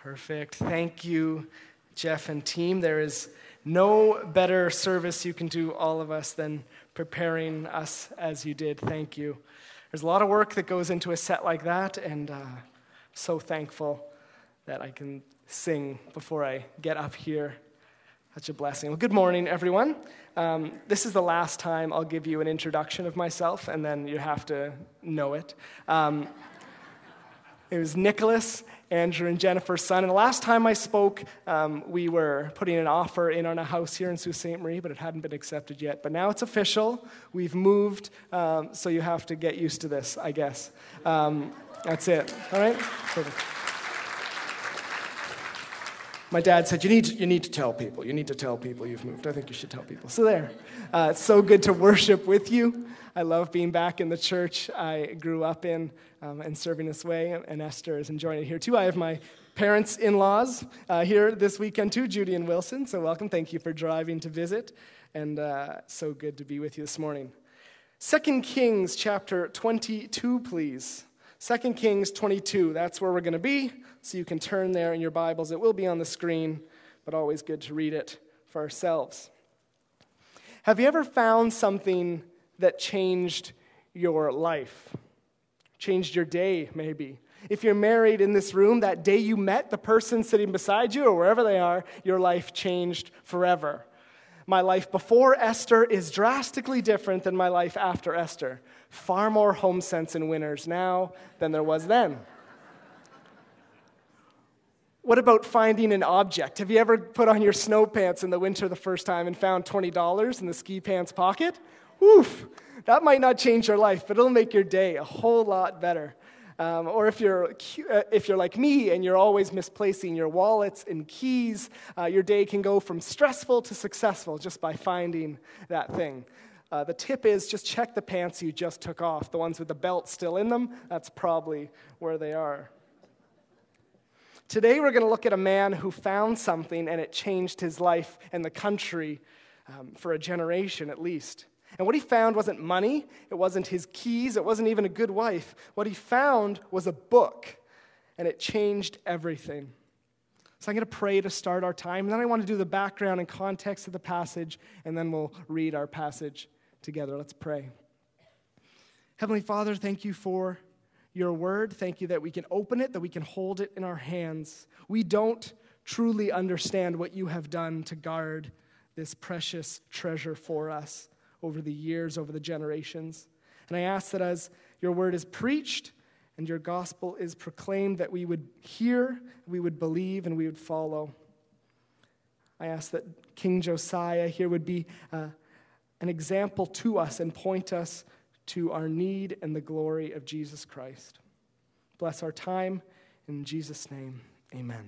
Perfect. Thank you, Jeff and team. There is no better service you can do, all of us, than preparing us as you did. Thank you. There's a lot of work that goes into a set like that, and so thankful that I can sing before I get up here. Such a blessing. Well, good morning, everyone. This is the last time I'll give you an introduction of myself, and then you have to know it. It was Nicholas, Andrew, and Jennifer's son. And the last time I spoke, we were putting an offer in on a house here in Sault Ste. Marie, but it hadn't been accepted yet. But now it's official. We've moved, so you have to get used to this, I guess. That's it. All right? Perfect. My dad said, you need to tell people. You need to tell people you've moved. I think you should tell people. So there. It's so good to worship with you. I love being back in the church I grew up in and serving this way, and Esther is enjoying it here too. I have my parents-in-laws here this weekend too, Judy and Wilson, so welcome. Thank you for driving to visit, and so good to be with you this morning. 2 Kings chapter 22, please. 2 Kings 22, that's where we're going to be, so you can turn there in your Bibles. It will be on the screen, but always good to read it for ourselves. Have you ever found something that changed your life? Changed your day, maybe. If you're married in this room, that day you met the person sitting beside you or wherever they are, your life changed forever. My life before Esther is drastically different than my life after Esther. Far more home sense in winters now than there was then. What about finding an object? Have you ever put on your snow pants in the winter the first time and found $20 in the ski pants pocket? Oof, that might not change your life, but it'll make your day a whole lot better. Or if you're like me and you're always misplacing your wallets and keys, your day can go from stressful to successful just by finding that thing. The tip is just check the pants you just took off. The ones with the belt still in them, that's probably where they are. Today we're going to look at a man who found something and it changed his life and the country for a generation at least. And what he found wasn't money, it wasn't his keys, it wasn't even a good wife. What he found was a book, and it changed everything. So I'm going to pray to start our time, and then I want to do the background and context of the passage, and then we'll read our passage together. Let's pray. Heavenly Father, thank you for your word. Thank you that we can open it, that we can hold it in our hands. We don't truly understand what you have done to guard this precious treasure for us over the years, over the generations. And I ask that as your word is preached and your gospel is proclaimed, that we would hear, we would believe, and we would follow. I ask that King Josiah here would be an example to us and point us to our need and the glory of Jesus Christ. Bless our time. In Jesus' name, amen.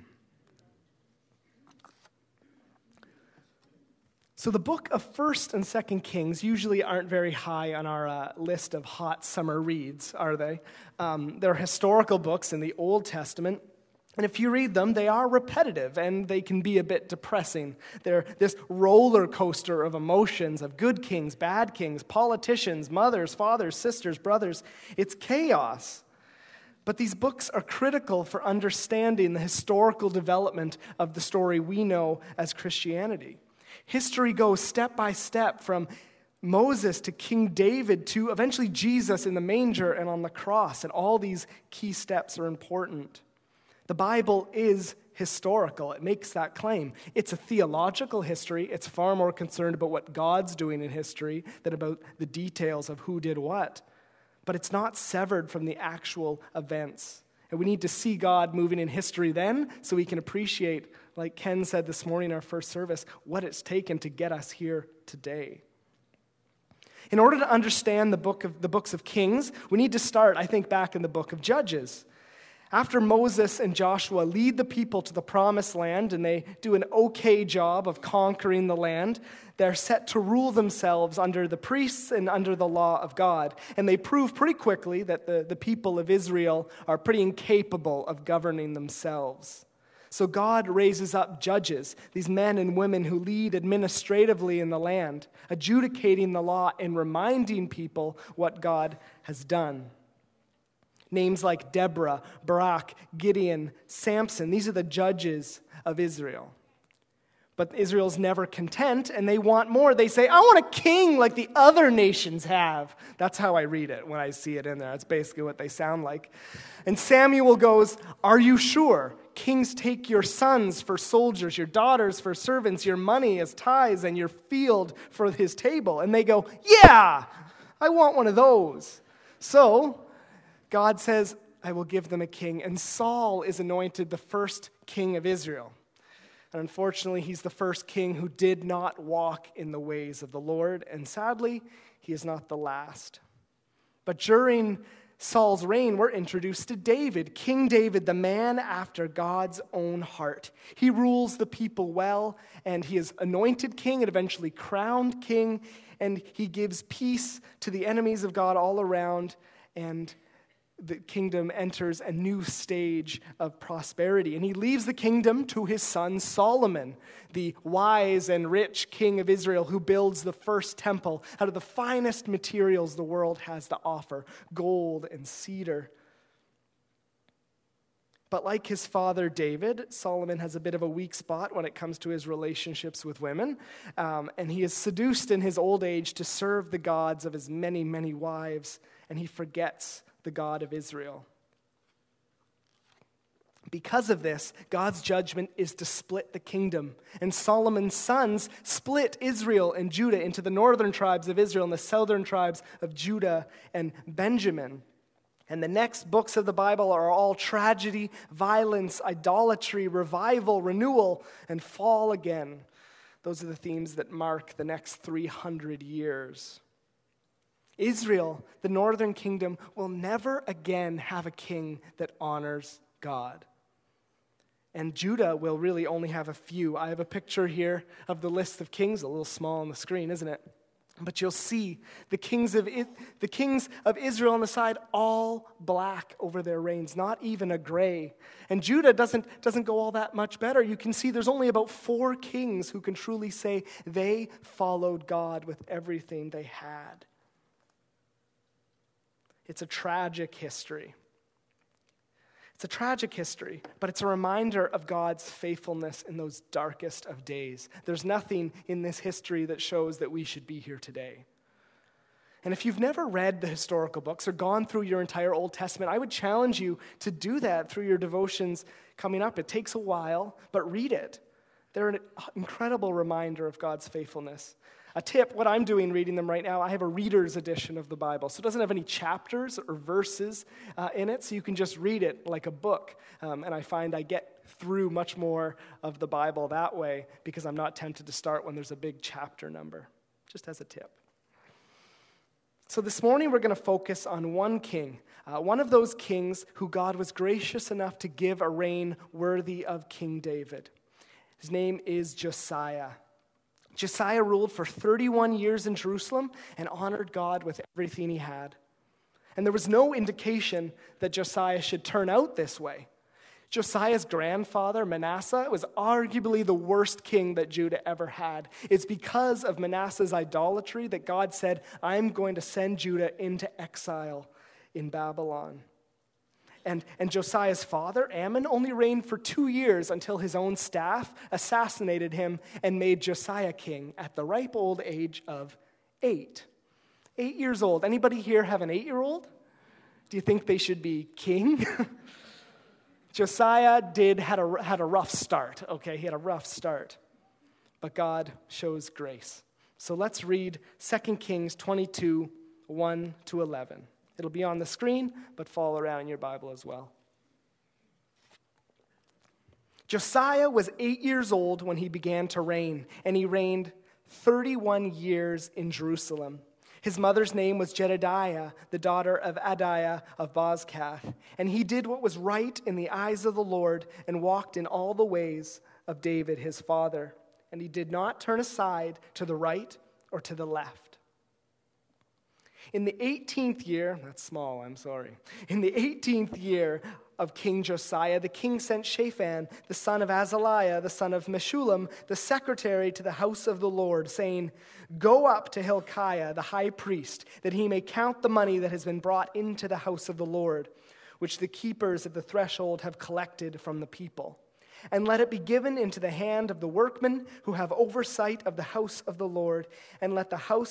So the book of 1st and 2nd Kings usually aren't very high on our list of hot summer reads, are they? They're historical books in the Old Testament, and if you read them, they are repetitive, and they can be a bit depressing. They're this roller coaster of emotions, of good kings, bad kings, politicians, mothers, fathers, sisters, brothers. It's chaos. But these books are critical for understanding the historical development of the story we know as Christianity. History goes step by step from Moses to King David to eventually Jesus in the manger and on the cross, and all these key steps are important. The Bible is historical. It makes that claim. It's a theological history. It's far more concerned about what God's doing in history than about the details of who did what. But it's not severed from the actual events. And we need to see God moving in history then so we can appreciate, like Ken said this morning in our first service, what it's taken to get us here today. In order to understand the books of Kings, we need to start, I think, back in the book of Judges. After Moses and Joshua lead the people to the promised land, and they do an okay job of conquering the land, they're set to rule themselves under the priests and under the law of God. And they prove pretty quickly that the people of Israel are pretty incapable of governing themselves. So God raises up judges, these men and women who lead administratively in the land, adjudicating the law and reminding people what God has done. Names like Deborah, Barak, Gideon, Samson, these are the judges of Israel. But Israel's never content, and they want more. They say, I want a king like the other nations have. That's how I read it when I see it in there. That's basically what they sound like. And Samuel goes, are you sure? Kings take your sons for soldiers, your daughters for servants, your money as tithes, and your field for his table. And they go, yeah, I want one of those. So God says, I will give them a king. And Saul is anointed the first king of Israel. And unfortunately, he's the first king who did not walk in the ways of the Lord. And sadly, he is not the last. But during Saul's reign, we're introduced to David, King David, the man after God's own heart. He rules the people well, and he is anointed king and eventually crowned king, and he gives peace to the enemies of God all around, and the kingdom enters a new stage of prosperity. And he leaves the kingdom to his son Solomon, the wise and rich king of Israel who builds the first temple out of the finest materials the world has to offer, gold and cedar. But like his father David, Solomon has a bit of a weak spot when it comes to his relationships with women. And he is seduced in his old age to serve the gods of his many, many wives. And he forgets the God of Israel. Because of this, God's judgment is to split the kingdom. And Solomon's sons split Israel and Judah into the northern tribes of Israel and the southern tribes of Judah and Benjamin. And the next books of the Bible are all tragedy, violence, idolatry, revival, renewal, and fall again. Those are the themes that mark the next 300 years. Israel, the northern kingdom, will never again have a king that honors God. And Judah will really only have a few. I have a picture here of the list of kings, a little small on the screen, isn't it? But you'll see the kings of Israel on the side, all black over their reigns, not even a gray. And Judah doesn't go all that much better. You can see there's only about 4 kings who can truly say they followed God with everything they had. It's a tragic history. It's a tragic history, but it's a reminder of God's faithfulness in those darkest of days. There's nothing in this history that shows that we should be here today. And if you've never read the historical books or gone through your entire Old Testament, I would challenge you to do that through your devotions coming up. It takes a while, but read it. They're an incredible reminder of God's faithfulness. A tip, what I'm doing reading them right now, I have a reader's edition of the Bible. So it doesn't have any chapters or verses in it, so you can just read it like a book. And I find I get through much more of the Bible that way because I'm not tempted to start when there's a big chapter number, just as a tip. So this morning we're going to focus on one king, one of those kings who God was gracious enough to give a reign worthy of King David. His name is Josiah. Josiah ruled for 31 years in Jerusalem and honored God with everything he had. And there was no indication that Josiah should turn out this way. Josiah's grandfather, Manasseh, was arguably the worst king that Judah ever had. It's because of Manasseh's idolatry that God said, I'm going to send Judah into exile in Babylon. And Josiah's father, Ammon, only reigned for 2 years until his own staff assassinated him and made Josiah king at the ripe old age of 8. 8 years old. Anybody here have an 8-year-old? Do you think they should be king? Josiah had a rough start, okay? He had a rough start. But God shows grace. So let's read 2 Kings 22, 1 to 11. It'll be on the screen, but follow around in your Bible as well. Josiah was 8 years old when he began to reign, and he reigned 31 years in Jerusalem. His mother's name was Jedidiah, the daughter of Adaiah of Bozkath. And he did what was right in the eyes of the Lord and walked in all the ways of David his father. And he did not turn aside to the right or to the left. In the 18th year, that's small, I'm sorry. In the 18th year of King Josiah, the king sent Shaphan, the son of Azaliah, the son of Meshullam, the secretary to the house of the Lord, saying, Go up to Hilkiah, the high priest, that he may count the money that has been brought into the house of the Lord. which the keepers of the threshold have collected from the people. And let it be given into the hand of the workmen who have oversight of the house of the Lord, and let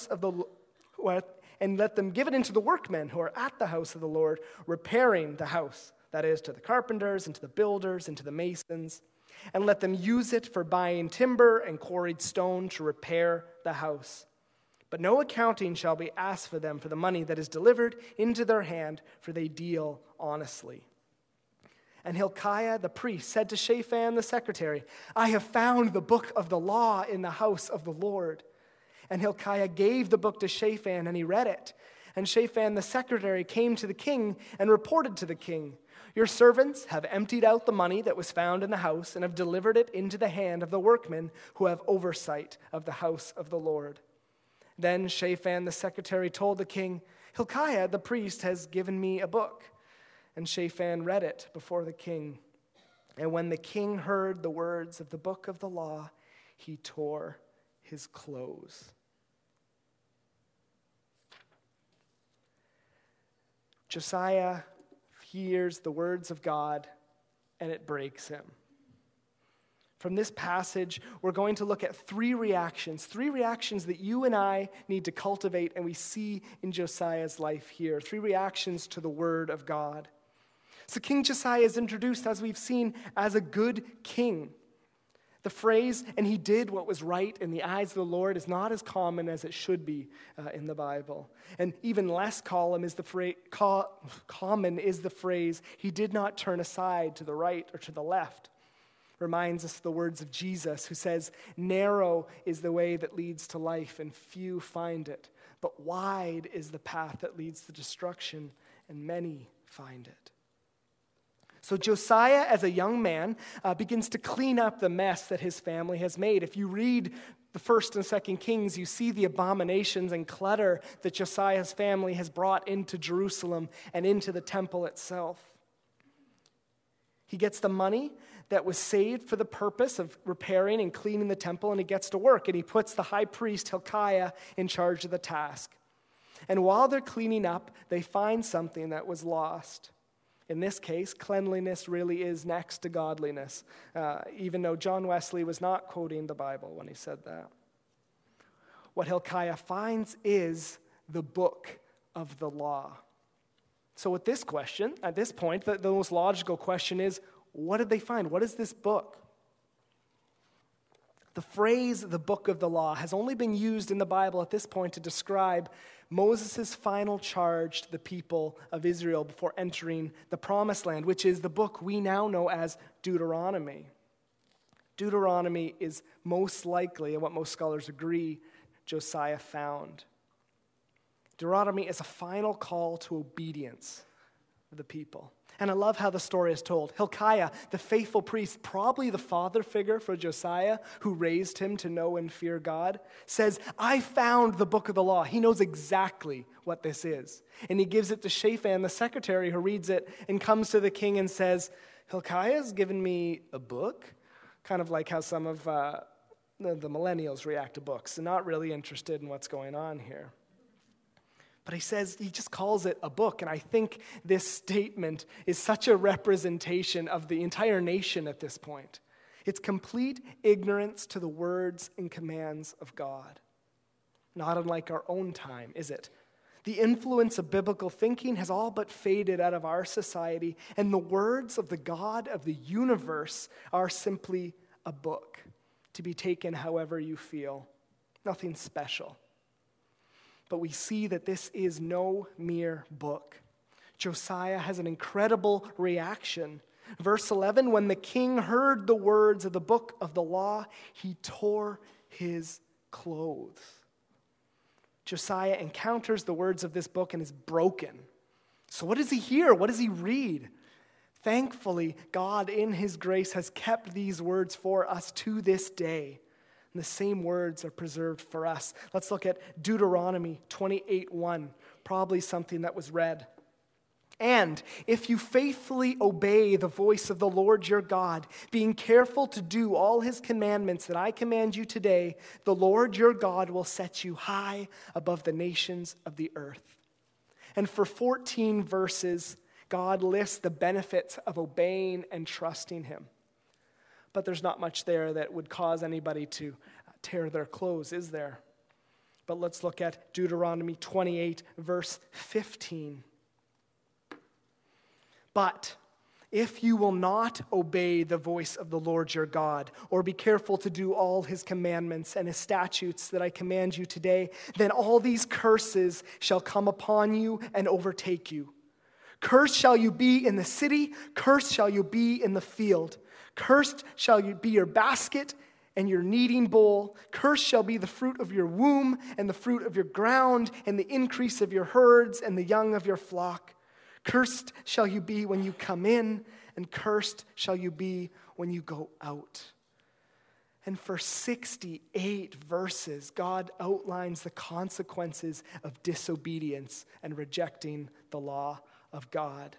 them give it into the workmen who are at the house of the Lord, repairing the house, that is, to the carpenters, and to the builders, and to the masons. And let them use it for buying timber and quarried stone to repair the house. But no accounting shall be asked for them for the money that is delivered into their hand, for they deal honestly. And Hilkiah the priest said to Shaphan the secretary, I have found the book of the law in the house of the Lord. And Hilkiah gave the book to Shaphan, and he read it. And Shaphan the secretary came to the king and reported to the king, Your servants have emptied out the money that was found in the house and have delivered it into the hand of the workmen who have oversight of the house of the Lord. Then Shaphan the secretary told the king, Hilkiah the priest has given me a book. And Shaphan read it before the king. And when the king heard the words of the book of the law, he tore his clothes. Josiah hears the words of God, and it breaks him. From this passage, we're going to look at three reactions that you and I need to cultivate, and we see in Josiah's life here. Three reactions to the word of God. So King Josiah is introduced, as we've seen, as a good king. The phrase, and he did what was right in the eyes of the Lord, is not as common as it should be in the Bible. And even less common is the phrase, he did not turn aside to the right or to the left. Reminds us of the words of Jesus, who says, narrow is the way that leads to life, and few find it. But wide is the path that leads to destruction, and many find it. So Josiah, as a young man, begins to clean up the mess that his family has made. If you read the 1st and 2nd Kings, you see the abominations and clutter that Josiah's family has brought into Jerusalem and into the temple itself. He gets the money that was saved for the purpose of repairing and cleaning the temple, and he gets to work, and he puts the high priest Hilkiah in charge of the task. And while they're cleaning up, they find something that was lost. In this case, cleanliness really is next to godliness, even though John Wesley was not quoting the Bible when he said that. What Hilkiah finds is the book of the law. So at this point, the most logical question is, what did they find? What is this book? The phrase, the book of the law, has only been used in the Bible at this point to describe Moses' final charge to the people of Israel before entering the Promised Land, which is the book we now know as Deuteronomy. Deuteronomy is most likely, and what most scholars agree, Josiah found. Deuteronomy is a final call to obedience of the people. And I love how the story is told. Hilkiah, the faithful priest, probably the father figure for Josiah, who raised him to know and fear God, says, I found the book of the law. He knows exactly what this is. And he gives it to Shaphan, the secretary, who reads it and comes to the king and says, Hilkiah's given me a book? Kind of like how some of the millennials react to books. They're not really interested in what's going on here. But he just calls it a book. And I think this statement is such a representation of the entire nation at this point. It's complete ignorance to the words and commands of God. Not unlike our own time, is it? The influence of biblical thinking has all but faded out of our society, and the words of the God of the universe are simply a book to be taken however you feel. Nothing special. But we see that this is no mere book. Josiah has an incredible reaction. Verse 11, when the king heard the words of the book of the law, he tore his clothes. Josiah encounters the words of this book and is broken. So what does he hear? What does he read? Thankfully, God in his grace has kept these words for us to this day. And the same words are preserved for us. Let's look at Deuteronomy 28:1, probably something that was read. And if you faithfully obey the voice of the Lord your God, being careful to do all his commandments that I command you today, the Lord your God will set you high above the nations of the earth. And for 14 verses, God lists the benefits of obeying and trusting him. But there's not much there that would cause anybody to tear their clothes, is there? But let's look at Deuteronomy 28, verse 15. But if you will not obey the voice of the Lord your God, or be careful to do all his commandments and his statutes that I command you today, then all these curses shall come upon you and overtake you. Cursed shall you be in the city, cursed shall you be in the field. Cursed shall you be your basket and your kneading bowl. Cursed shall be the fruit of your womb and the fruit of your ground and the increase of your herds and the young of your flock. Cursed shall you be when you come in, and cursed shall you be when you go out. And for 68 verses, God outlines the consequences of disobedience and rejecting the law of God.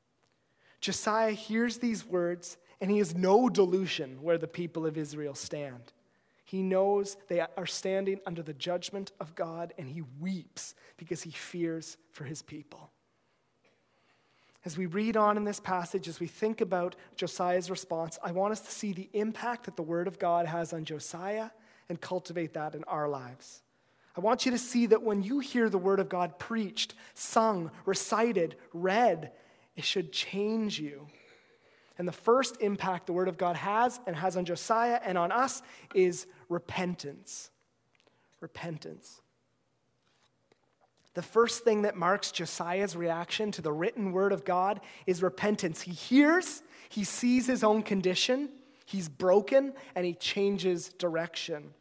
Josiah hears these words, and he has no delusion where the people of Israel stand. He knows they are standing under the judgment of God, and he weeps because he fears for his people. As we read on in this passage, as we think about Josiah's response, I want us to see the impact that the Word of God has on Josiah and cultivate that in our lives. I want you to see that when you hear the Word of God preached, sung, recited, read, it should change you. And the first impact the Word of God has on Josiah and on us is repentance. Repentance. The first thing that marks Josiah's reaction to the written word of God is repentance. He hears, he sees his own condition, he's broken, and he changes direction.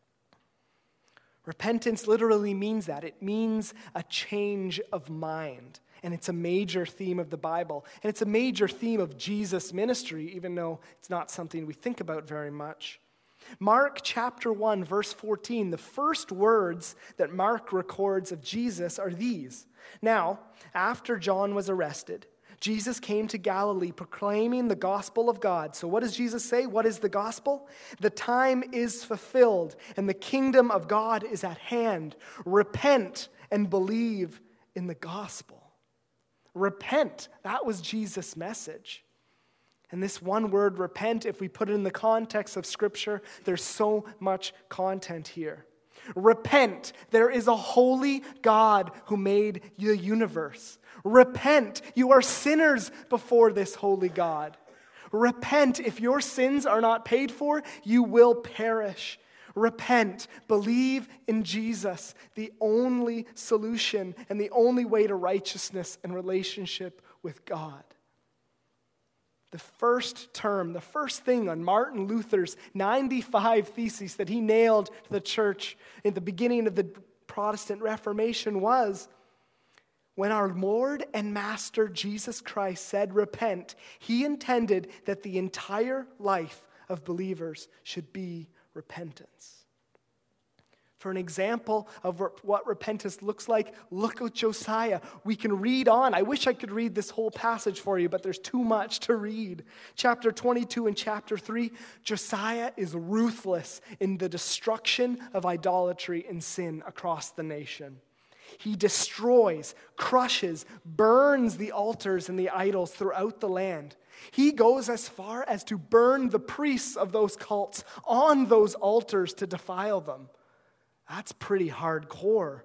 Repentance literally means that. It means a change of mind. And it's a major theme of the Bible. And it's a major theme of Jesus' ministry, even though it's not something we think about very much. Mark chapter 1, verse 14, the first words that Mark records of Jesus are these. Now, after John was arrested, Jesus came to Galilee proclaiming the gospel of God. So what does Jesus say? What is the gospel? The time is fulfilled and the kingdom of God is at hand. Repent and believe in the gospel. Repent. That was Jesus' message. And this one word, repent, if we put it in the context of Scripture, there's so much content here. Repent. There is a holy God who made the universe. Repent. You are sinners before this holy God. Repent. If your sins are not paid for, you will perish. Repent. Believe in Jesus, the only solution and the only way to righteousness and relationship with God. The first term, the first thing on Martin Luther's 95 theses that he nailed to the church in the beginning of the Protestant Reformation was, when our Lord and Master Jesus Christ said repent, he intended that the entire life of believers should be repentance. For an example of what repentance looks like, look at Josiah. We can read on. I wish I could read this whole passage for you, but there's too much to read. Chapter 22 and chapter 3, Josiah is ruthless in the destruction of idolatry and sin across the nation. He destroys, crushes, burns the altars and the idols throughout the land. He goes as far as to burn the priests of those cults on those altars to defile them. That's pretty hardcore.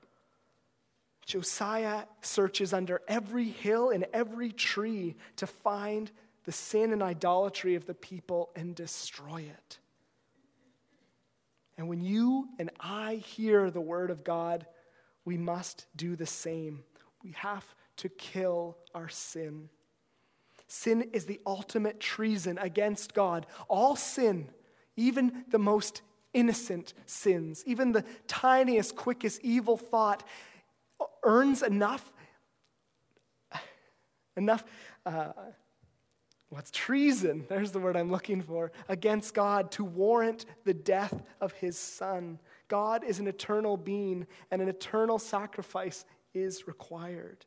Josiah searches under every hill and every tree to find the sin and idolatry of the people and destroy it. And when you and I hear the word of God, we must do the same. We have to kill our sin. Sin is the ultimate treason against God. All sin, even the most innocent sins, even the tiniest, quickest evil thought, earns enough what's treason? There's the word I'm looking for, against God to warrant the death of his Son. God is an eternal being, and an eternal sacrifice is required.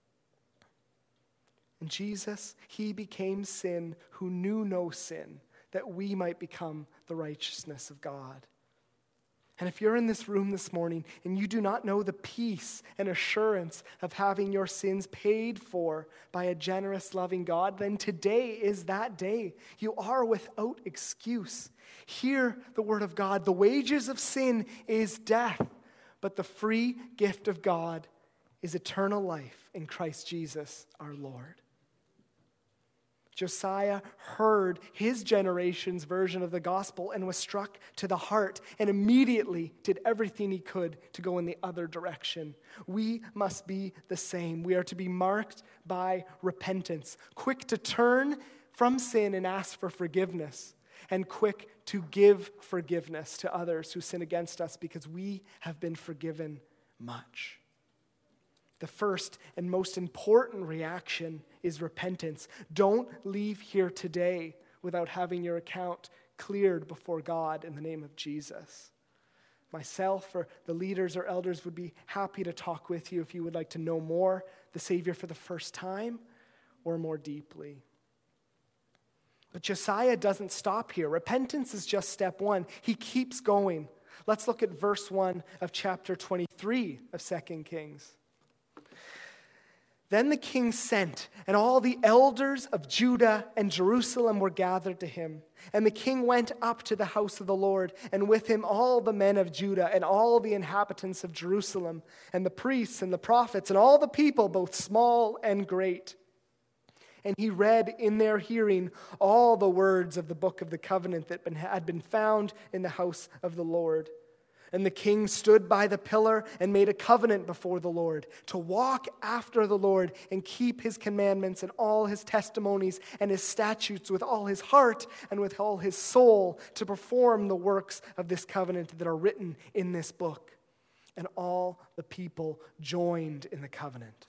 And Jesus, he became sin who knew no sin, that we might become the righteousness of God. And if you're in this room this morning and you do not know the peace and assurance of having your sins paid for by a generous, loving God, then today is that day. You are without excuse. Hear the word of God. The wages of sin is death, but the free gift of God is eternal life in Christ Jesus our Lord. Josiah heard his generation's version of the gospel and was struck to the heart and immediately did everything he could to go in the other direction. We must be the same. We are to be marked by repentance, quick to turn from sin and ask for forgiveness, and quick to give forgiveness to others who sin against us because we have been forgiven much. The first and most important reaction is repentance. Don't leave here today without having your account cleared before God in the name of Jesus. Myself or the leaders or elders would be happy to talk with you if you would like to know more, the Savior for the first time or more deeply. But Josiah doesn't stop here. Repentance is just step one. He keeps going. Let's look at verse 1 of chapter 23 of 2 Kings. Then the king sent, and all the elders of Judah and Jerusalem were gathered to him. And the king went up to the house of the Lord, and with him all the men of Judah and all the inhabitants of Jerusalem, and the priests and the prophets, and all the people, both small and great. And he read in their hearing all the words of the book of the covenant that had been found in the house of the Lord. And the king stood by the pillar and made a covenant before the Lord to walk after the Lord and keep his commandments and all his testimonies and his statutes with all his heart and with all his soul, to perform the works of this covenant that are written in this book. And all the people joined in the covenant.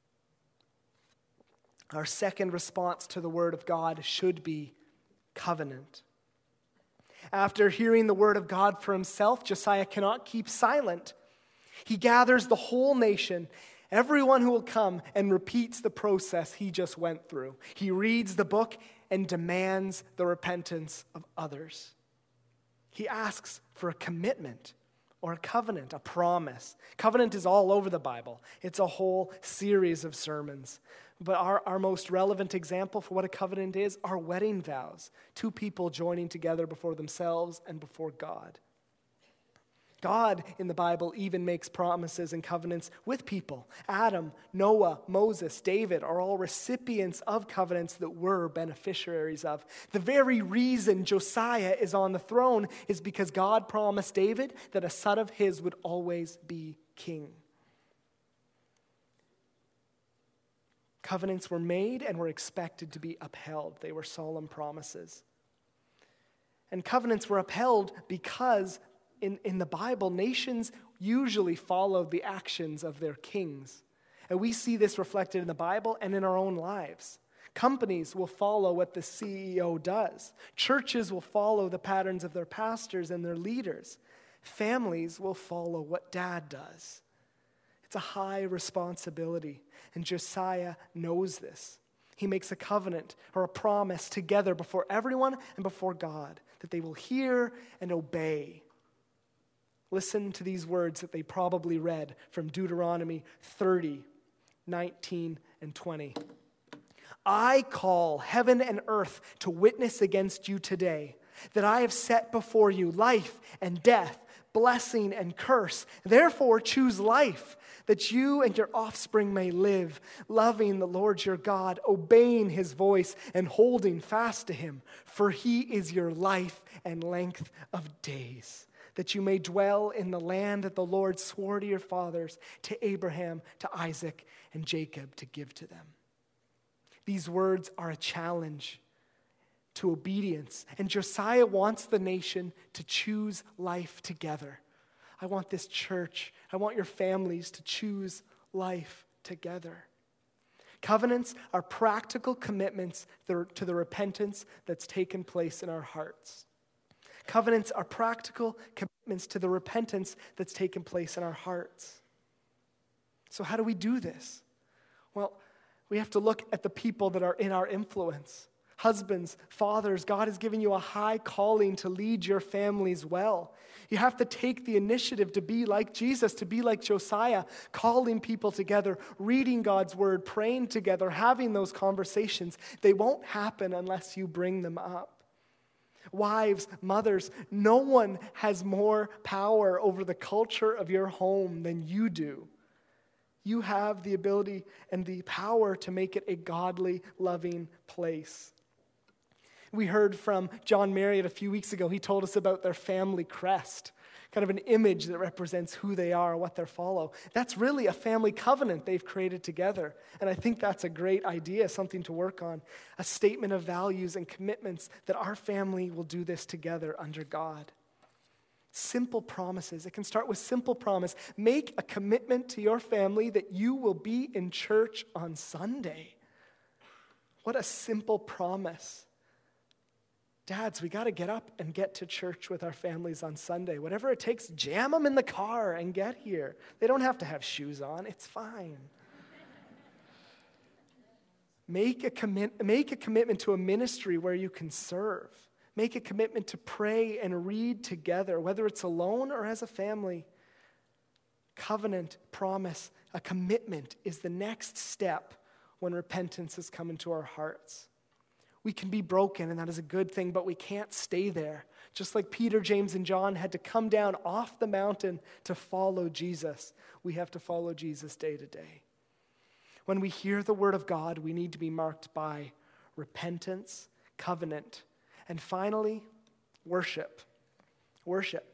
Our second response to the word of God should be covenant. After hearing the word of God for himself, Josiah cannot keep silent. He gathers the whole nation, everyone who will come, and repeats the process he just went through. He reads the book and demands the repentance of others. He asks for a commitment or a covenant, a promise. Covenant is all over the Bible. It's a whole series of sermons. But our most relevant example for what a covenant is are wedding vows. Two people joining together before themselves and before God. God in the Bible even makes promises and covenants with people. Adam, Noah, Moses, David are all recipients of covenants that we're beneficiaries of. The very reason Josiah is on the throne is because God promised David that a son of his would always be king. Covenants were made and were expected to be upheld. They were solemn promises. And covenants were upheld because in the Bible, nations usually followed the actions of their kings. And we see this reflected in the Bible and in our own lives. Companies will follow what the CEO does. Churches will follow the patterns of their pastors and their leaders. Families will follow what dad does. It's a high responsibility, and Josiah knows this. He makes a covenant or a promise together before everyone and before God that they will hear and obey. Listen to these words that they probably read from Deuteronomy 30, 19 and 20. I call heaven and earth to witness against you today that I have set before you life and death, blessing and curse. Therefore choose life, that you and your offspring may live, loving the Lord your God, obeying his voice, and holding fast to him. For he is your life and length of days, that you may dwell in the land that the Lord swore to your fathers, to Abraham, to Isaac, and Jacob, to give to them. These words are a challenge to obedience. And Josiah wants the nation to choose life together. I want this church, I want your families to choose life together. Covenants are practical commitments to the repentance that's taken place in our hearts. Covenants are practical commitments to the repentance that's taken place in our hearts. So how do we do this? Well, we have to look at the people that are in our influence. Husbands, fathers, God has given you a high calling to lead your families well. You have to take the initiative to be like Jesus, to be like Josiah, calling people together, reading God's word, praying together, having those conversations. They won't happen unless you bring them up. Wives, mothers, no one has more power over the culture of your home than you do. You have the ability and the power to make it a godly, loving place. We heard from John Marriott a few weeks ago. He told us about their family crest, kind of an image that represents who they are, what they follow. That's really a family covenant they've created together. And I think that's a great idea, something to work on, a statement of values and commitments that our family will do this together under God. Simple promises. It can start with simple promise. Make a commitment to your family that you will be in church on Sunday. What a simple promise. Dads, we got to get up and get to church with our families on Sunday. Whatever it takes, jam them in the car and get here. They don't have to have shoes on. It's fine. Make a commitment to a ministry where you can serve. Make a commitment to pray and read together, whether it's alone or as a family. Covenant, promise, a commitment is the next step when repentance has come into our hearts. We can be broken, and that is a good thing, but we can't stay there. Just like Peter, James, and John had to come down off the mountain to follow Jesus, we have to follow Jesus day to day. When we hear the word of God, we need to be marked by repentance, covenant, and finally, worship. Worship.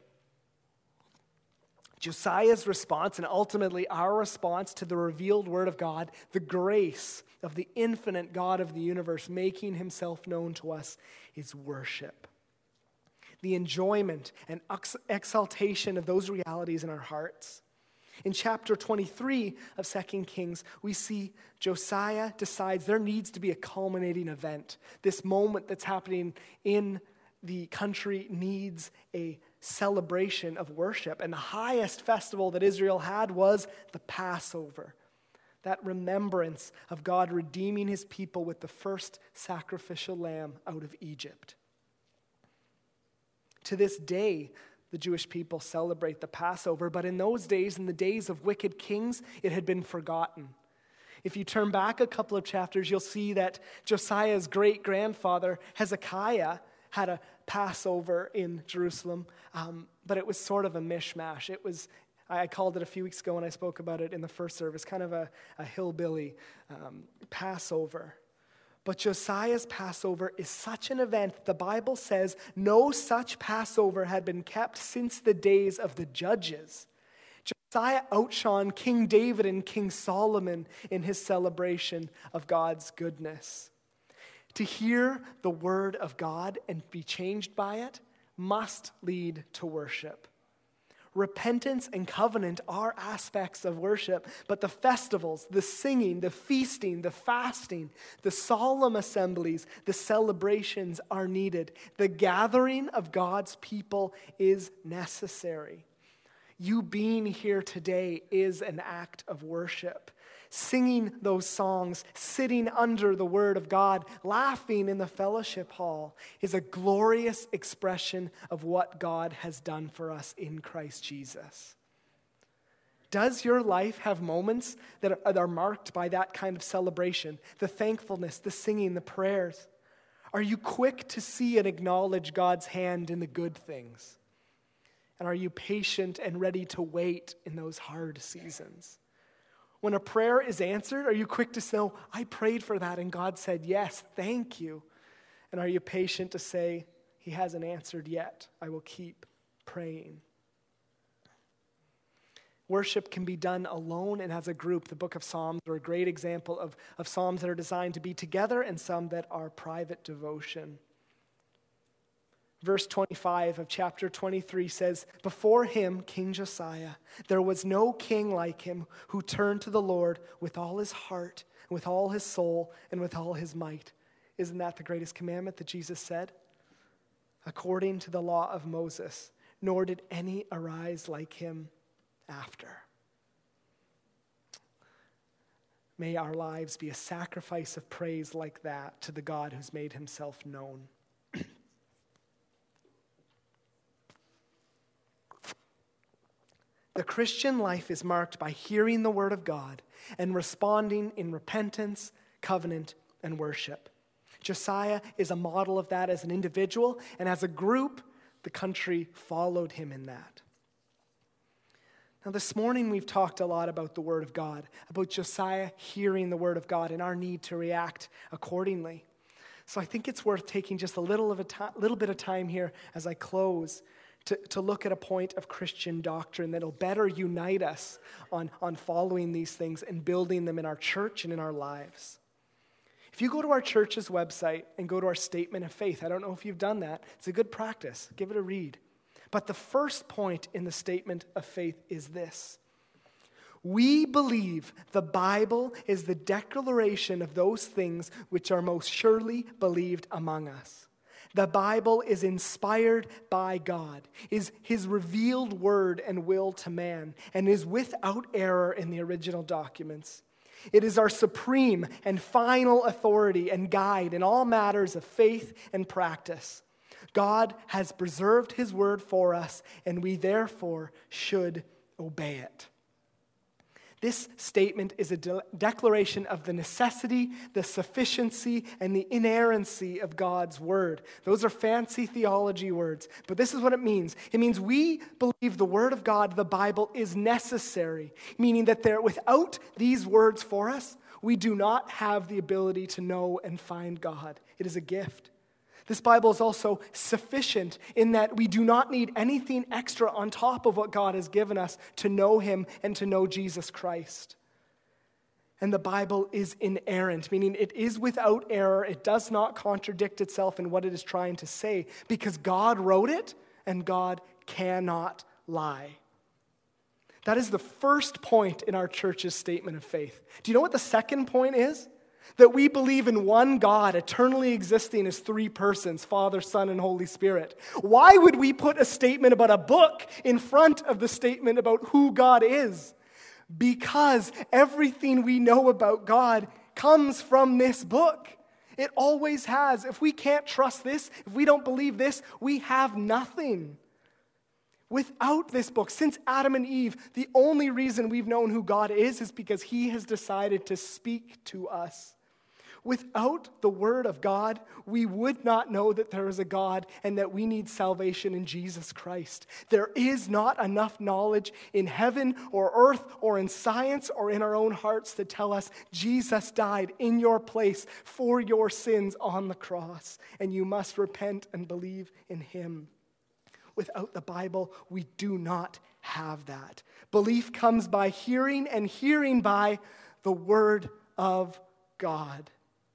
Josiah's response, and ultimately our response to the revealed word of God, the grace of the infinite God of the universe making himself known to us, is worship. The enjoyment and exaltation of those realities in our hearts. In chapter 23 of 2 Kings, we see Josiah decides there needs to be a culminating event. This moment that's happening in the country needs a celebration of worship. And the highest festival that Israel had was the Passover. That remembrance of God redeeming his people with the first sacrificial lamb out of Egypt. To this day, the Jewish people celebrate the Passover, but in those days, in the days of wicked kings, it had been forgotten. If you turn back a couple of chapters, you'll see that Josiah's great-grandfather, Hezekiah, had a Passover in Jerusalem, but it was sort of a mishmash. I called it a few weeks ago when I spoke about it in the first service, kind of a hillbilly Passover. But Josiah's Passover is such an event, the Bible says no such Passover had been kept since the days of the judges. Josiah outshone King David and King Solomon in his celebration of God's goodness. To hear the word of God and be changed by it must lead to worship. Repentance and covenant are aspects of worship, but the festivals, the singing, the feasting, the fasting, the solemn assemblies, the celebrations are needed. The gathering of God's people is necessary. You being here today is an act of worship. Singing those songs, sitting under the word of God, laughing in the fellowship hall is a glorious expression of what God has done for us in Christ Jesus. Does your life have moments that are marked by that kind of celebration? The thankfulness, the singing, the prayers? Are you quick to see and acknowledge God's hand in the good things? And are you patient and ready to wait in those hard seasons? When a prayer is answered, are you quick to say, "Oh, I prayed for that and God said yes, thank you"? And are you patient to say, "He hasn't answered yet, I will keep praying"? Worship can be done alone and as a group. The book of Psalms are a great example of psalms that are designed to be together and some that are private devotion. Verse 25 of chapter 23 says, "Before him, King Josiah, there was no king like him who turned to the Lord with all his heart, with all his soul, and with all his might." Isn't that the greatest commandment that Jesus said? According to the law of Moses, nor did any arise like him after. May our lives be a sacrifice of praise like that to the God who's made himself known. The Christian life is marked by hearing the word of God and responding in repentance, covenant, and worship. Josiah is a model of that as an individual, and as a group, the country followed him in that. Now, this morning we've talked a lot about the word of God, about Josiah hearing the word of God and our need to react accordingly. So I think it's worth taking just a little bit of time here as I close to look at a point of Christian doctrine that'll better unite us on following these things and building them in our church and in our lives. If you go to our church's website and go to our statement of faith, I don't know if you've done that. It's a good practice. Give it a read. But the first point in the statement of faith is this: we believe the Bible is the declaration of those things which are most surely believed among us. The Bible is inspired by God, is his revealed word and will to man, and is without error in the original documents. It is our supreme and final authority and guide in all matters of faith and practice. God has preserved his word for us, and we therefore should obey it. This statement is a declaration of the necessity, the sufficiency, and the inerrancy of God's word. Those are fancy theology words, but this is what it means. It means we believe the word of God, the Bible, is necessary, meaning that without these words for us, we do not have the ability to know and find God. It is a gift. This Bible is also sufficient in that we do not need anything extra on top of what God has given us to know him and to know Jesus Christ. And the Bible is inerrant, meaning it is without error. It does not contradict itself in what it is trying to say, because God wrote it and God cannot lie. That is the first point in our church's statement of faith. Do you know what the second point is? That we believe in one God, eternally existing as three persons, Father, Son, and Holy Spirit. Why would we put a statement about a book in front of the statement about who God is? Because everything we know about God comes from this book. It always has. If we can't trust this, if we don't believe this, we have nothing. Without this book, since Adam and Eve, the only reason we've known who God is because he has decided to speak to us. Without the word of God, we would not know that there is a God and that we need salvation in Jesus Christ. There is not enough knowledge in heaven or earth or in science or in our own hearts to tell us Jesus died in your place for your sins on the cross, and you must repent and believe in him. Without the Bible, we do not have that. Belief comes by hearing, and hearing by the word of God.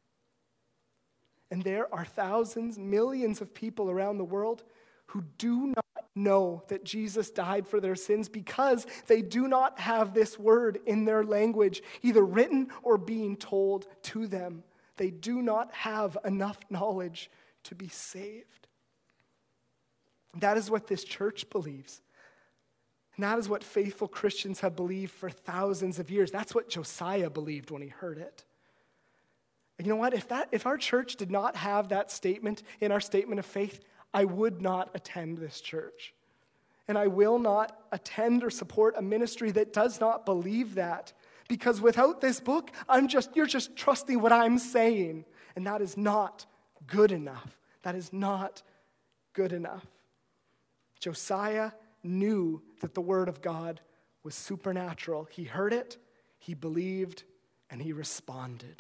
And there are thousands, millions of people around the world who do not know that Jesus died for their sins because they do not have this word in their language, either written or being told to them. They do not have enough knowledge to be saved. That is what this church believes. And that is what faithful Christians have believed for thousands of years. That's what Josiah believed when he heard it. And you know what? If our church did not have that statement in our statement of faith, I would not attend this church. And I will not attend or support a ministry that does not believe that. Because without this book, you're just trusting what I'm saying. And that is not good enough. That is not good enough. Josiah knew that the word of God was supernatural. He heard it, he believed, and he responded.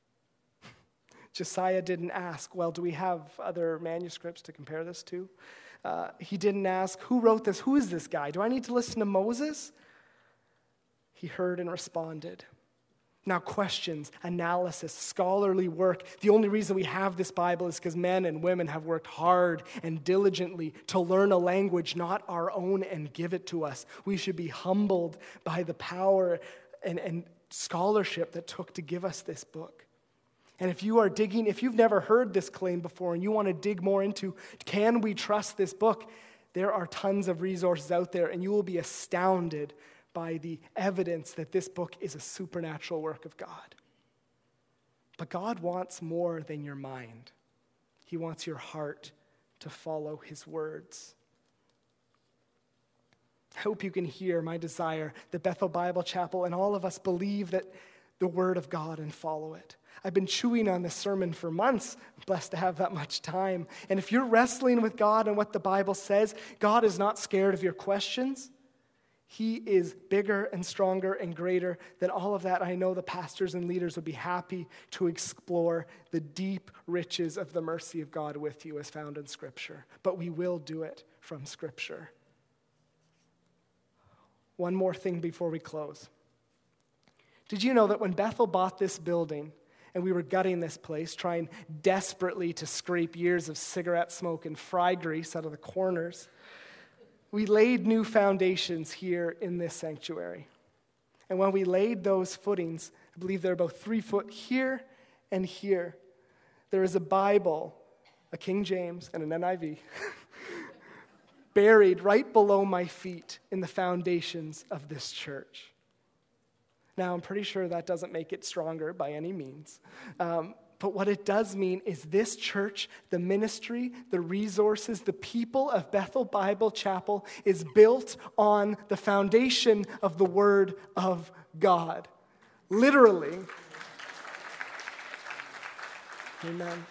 Josiah didn't ask, well, do we have other manuscripts to compare this to? He didn't ask, who wrote this? Who is this guy? Do I need to listen to Moses? He heard and responded. Now, questions, analysis, scholarly work. The only reason we have this Bible is because men and women have worked hard and diligently to learn a language not our own and give it to us. We should be humbled by the power and scholarship that took to give us this book. And if you've never heard this claim before and you want to dig more into, can we trust this book? There are tons of resources out there, and you will be astounded by the evidence that this book is a supernatural work of God. But God wants more than your mind. He wants your heart to follow his words. I hope you can hear my desire that Bethel Bible Chapel and all of us believe that the word of God and follow it. I've been chewing on this sermon for months. I'm blessed to have that much time. And if you're wrestling with God and what the Bible says, God is not scared of your questions. He is bigger and stronger and greater than all of that. I know the pastors and leaders would be happy to explore the deep riches of the mercy of God with you as found in Scripture. But we will do it from Scripture. One more thing before we close. Did you know that when Bethel bought this building and we were gutting this place, trying desperately to scrape years of cigarette smoke and fry grease out of the corners, we laid new foundations here in this sanctuary. And when we laid those footings, I believe they're about 3 foot here and here, there is a Bible, a King James and an NIV, buried right below my feet in the foundations of this church. Now, I'm pretty sure that doesn't make it stronger by any means. But what it does mean is this church, the ministry, the resources, the people of Bethel Bible Chapel is built on the foundation of the Word of God. Literally. Amen.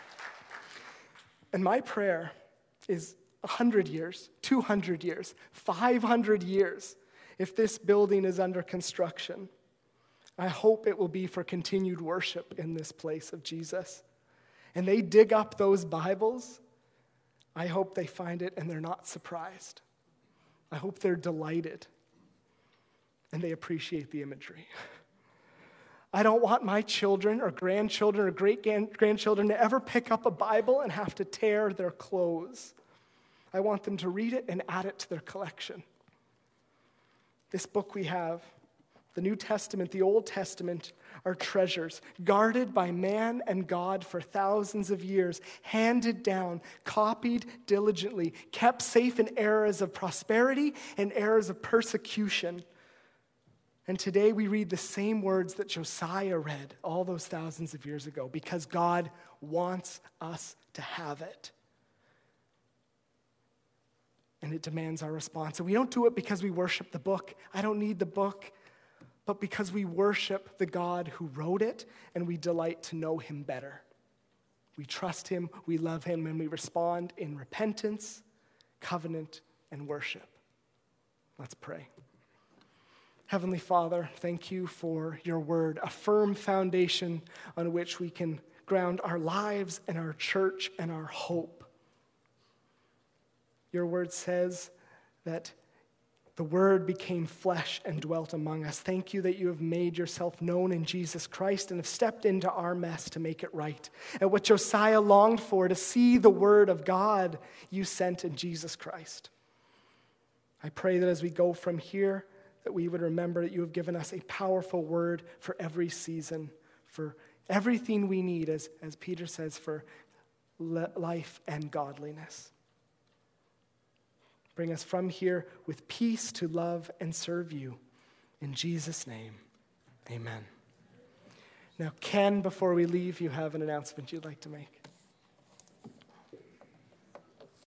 And my prayer is 100 years, 200 years, 500 years, if this building is under construction. I hope it will be for continued worship in this place of Jesus. And they dig up those Bibles. I hope they find it and they're not surprised. I hope they're delighted and they appreciate the imagery. I don't want my children or grandchildren or great-grandchildren to ever pick up a Bible and have to tear their clothes. I want them to read it and add it to their collection. This book we have, the New Testament, the Old Testament, are treasures guarded by man and God for thousands of years, handed down, copied diligently, kept safe in eras of prosperity and eras of persecution. And today we read the same words that Josiah read all those thousands of years ago because God wants us to have it. And it demands our response. And we don't do it because we worship the book. I don't need the book. But because we worship the God who wrote it and we delight to know him better. We trust him, we love him, and we respond in repentance, covenant, and worship. Let's pray. Heavenly Father, thank you for your word, a firm foundation on which we can ground our lives and our church and our hope. Your word says that the Word became flesh and dwelt among us. Thank you that you have made yourself known in Jesus Christ and have stepped into our mess to make it right. And what Josiah longed for, to see the Word of God, you sent in Jesus Christ. I pray that as we go from here, that we would remember that you have given us a powerful word for every season, for everything we need, as Peter says, for life and godliness. Bring us from here with peace to love and serve you. In Jesus' name, amen. Now, Ken, before we leave, you have an announcement you'd like to make.